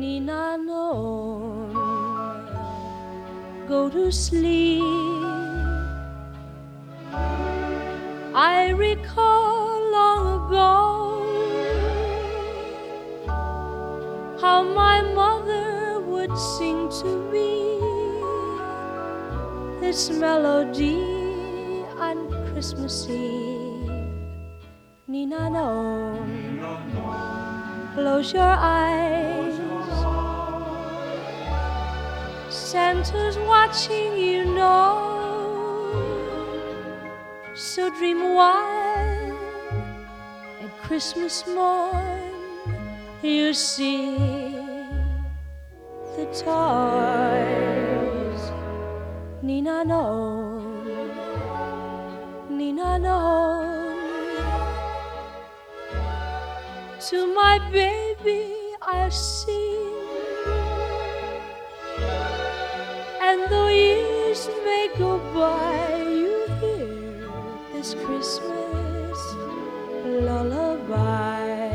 Nina non, go to sleep. I recall long ago how my mother would sing to me this melody on Christmas Eve. Nina non, close your eyes. Santa's watching, you know. So dream a while. At Christmas morn, you see the toys. Nina non, Nina non. To my baby I'll sing, and though years may go by, you hear this Christmas lullaby.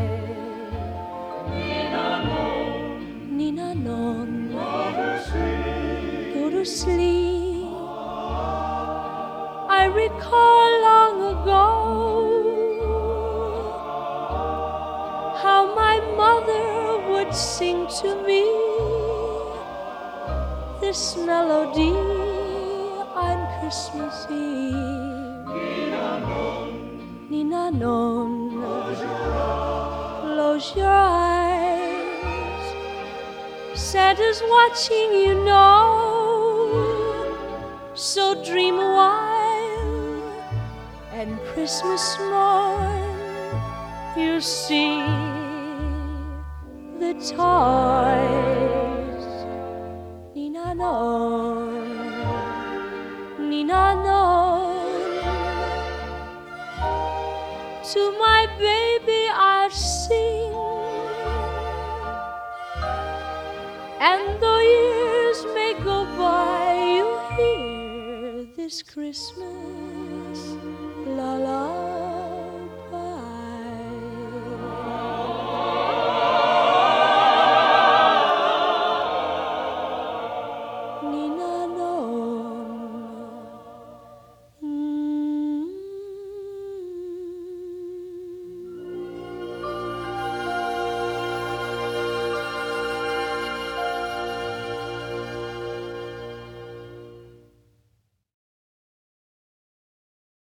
Nina non, Nina non, go to sleep. go to sleep. I recall long ago how my mother would sing to me this melody on Christmas Eve. Nina non, Nina non, close your eyes. close your eyes. Santa's watching, you know. So dream a while, and Christmas morn you'll see the toys. Nina non, Nina non. To my baby I'll sing, and though years may go by, you'll hear this Christmas lullaby.